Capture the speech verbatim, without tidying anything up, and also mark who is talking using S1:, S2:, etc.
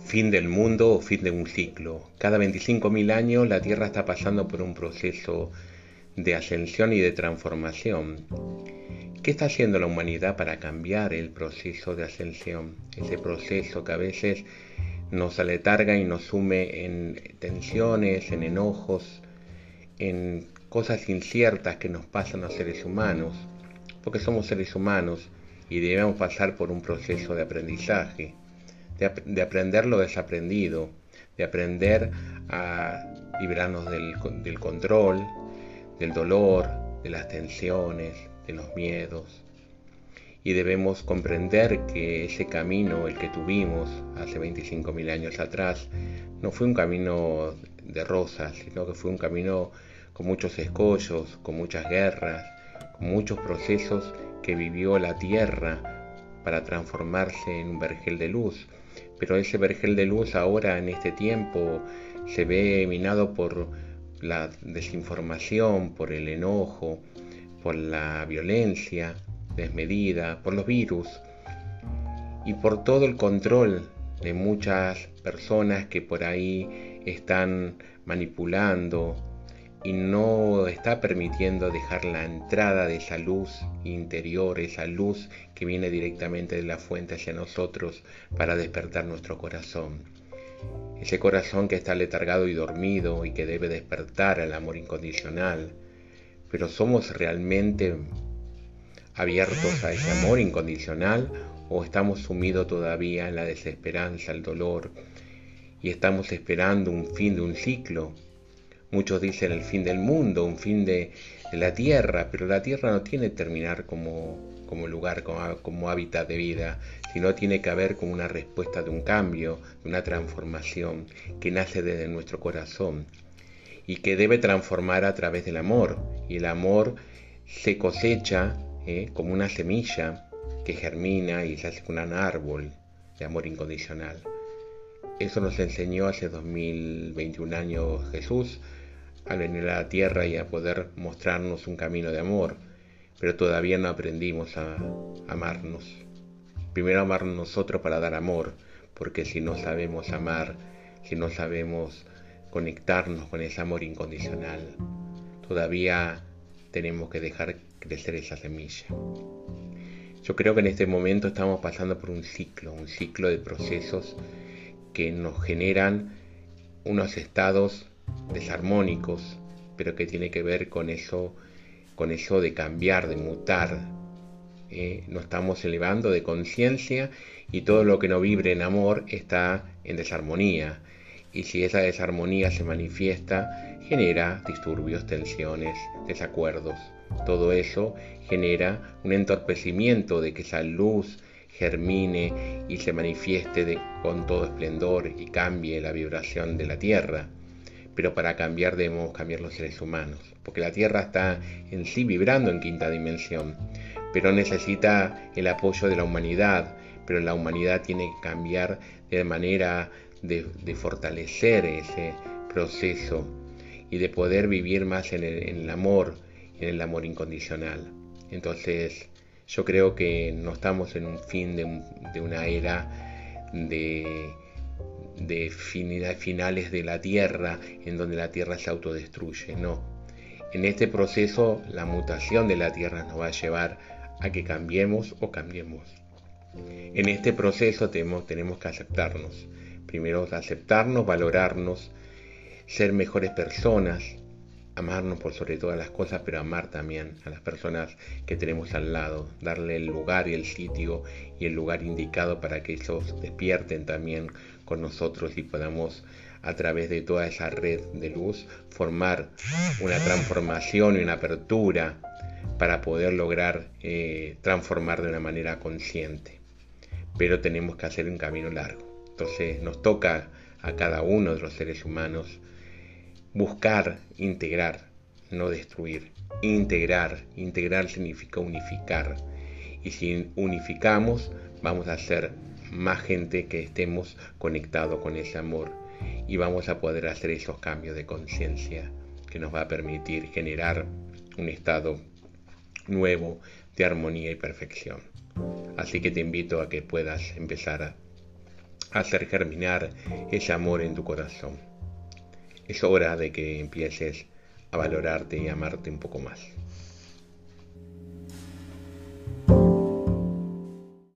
S1: Fin del mundo o fin de un ciclo. Cada veinticinco mil años la Tierra está pasando por un proceso de ascensión y de transformación. ¿Qué está haciendo la humanidad para cambiar el proceso de ascensión? Ese proceso que a veces nos aletarga y nos sume en tensiones, en enojos, en cosas inciertas que nos pasan a los seres humanos, porque somos seres humanos y debemos pasar por un proceso de aprendizaje, de, ap de aprender lo desaprendido, de aprender a librarnos del, del control, del dolor, de las tensiones, de los miedos. Y debemos comprender que ese camino, el que tuvimos hace veinticinco mil años atrás, no fue un camino de rosas, sino que fue un camino con muchos escollos, con muchas guerras, con muchos procesos que vivió la Tierra para transformarse en un vergel de luz. Pero ese vergel de luz ahora, en este tiempo, se ve minado por la desinformación, por el enojo, por la violencia desmedida, por los virus y por todo el control de muchas personas que por ahí están manipulando y no está permitiendo dejar la entrada de esa luz interior, esa luz que viene directamente de la fuente hacia nosotros para despertar nuestro corazón. Ese corazón que está letargado y dormido y que debe despertar al amor incondicional. Pero ¿somos realmente abiertos a ese amor incondicional o estamos sumidos todavía en la desesperanza, el dolor y estamos esperando un fin de un ciclo? Muchos dicen el fin del mundo, un fin de, de la tierra, pero la tierra no tiene que terminar como, como lugar, como, como hábitat de vida, sino tiene que haber como una respuesta de un cambio, de una transformación que nace desde nuestro corazón y que debe transformar a través del amor. Y el amor se cosecha eh, como una semilla que germina y se hace con un árbol de amor incondicional. Eso nos enseñó hace dos mil veintiún años Jesús al venir a la tierra y a poder mostrarnos un camino de amor, pero todavía no aprendimos a amarnos. Primero amarnos nosotros para dar amor, porque si no sabemos amar, si no sabemos conectarnos con ese amor incondicional, todavía tenemos que dejar crecer esa semilla. Yo creo que en este momento estamos pasando por un ciclo, un ciclo de procesos que nos generan unos estados desarmónicos, pero que tiene que ver con eso, con eso de cambiar, de mutar. ¿eh? Nos estamos elevando de conciencia y todo lo que no vibre en amor está en desarmonía. Y si esa desarmonía se manifiesta, genera disturbios, tensiones, desacuerdos. Todo eso genera un entorpecimiento de que esa luz germine y se manifieste de, con todo esplendor y cambie la vibración de la Tierra. Pero para cambiar debemos cambiar los seres humanos, porque la Tierra está en sí vibrando en quinta dimensión, pero necesita el apoyo de la humanidad, pero la humanidad tiene que cambiar de manera de, de fortalecer ese proceso y de poder vivir más en el, en el amor, en el amor incondicional. Entonces, yo creo que no estamos en un fin de, un, de una era de, de finales de la Tierra, en donde la Tierra se autodestruye, no. En este proceso, la mutación de la Tierra nos va a llevar a que cambiemos o cambiemos. En este proceso tenemos, tenemos que aceptarnos. Primero aceptarnos, valorarnos, ser mejores personas, amarnos por sobre todas las cosas, pero amar también a las personas que tenemos al lado, darle el lugar y el sitio y el lugar indicado para que ellos despierten también con nosotros y podamos a través de toda esa red de luz formar una transformación y una apertura para poder lograr eh, transformar de una manera consciente. Pero tenemos que hacer un camino largo. Entonces nos toca a cada uno de los seres humanos buscar integrar, no destruir. Integrar, integrar significa unificar. Y si unificamos, vamos a ser más gente que estemos conectados con ese amor. Y vamos a poder hacer esos cambios de conciencia que nos va a permitir generar un estado nuevo de armonía y perfección. Así que te invito a que puedas empezar a, hacer germinar ese amor en tu corazón. Es hora de que empieces a valorarte y amarte un poco más.